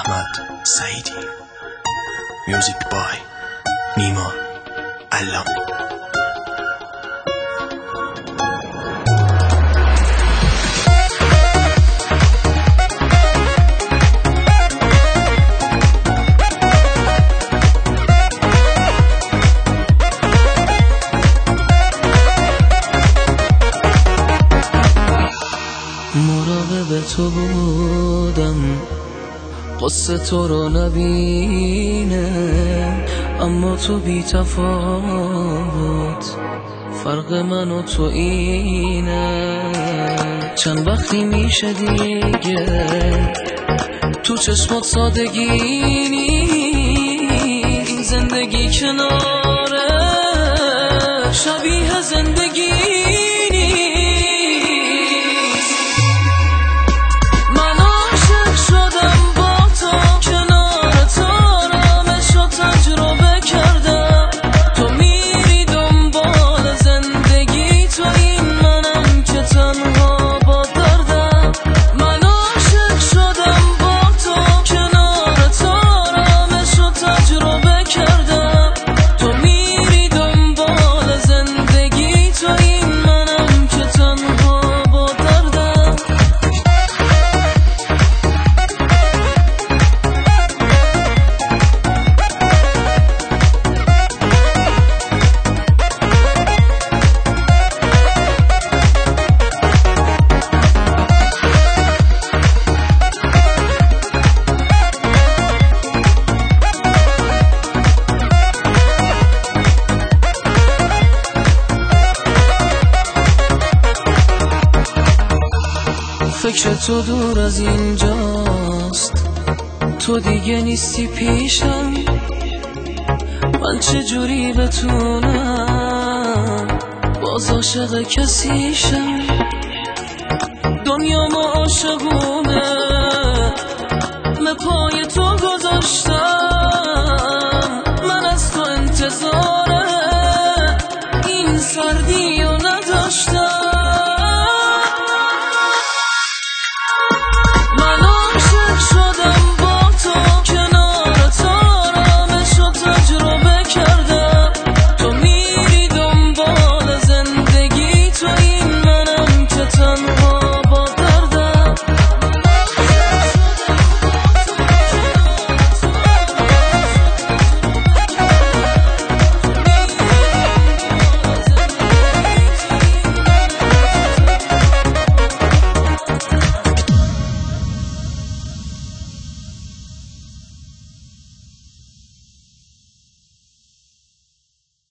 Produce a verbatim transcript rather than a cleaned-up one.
احمد سعیدی. میوزیک بای نیما علام. مراقب تو بودم قصه تو رو نبینه، اما تو بی تفاوت فرق من و تو اینه. چند وقتی میشه دیگه تو چشمات سادگی نیست، این زندگی کناره شبیه زندگی فکر تو دور از اینجاست، تو دیگه نیستی پیشم، من چجوری بتونم باز عاشق کسیشم؟ دنیا ما عاشقونه، به پای تو گذاشتم.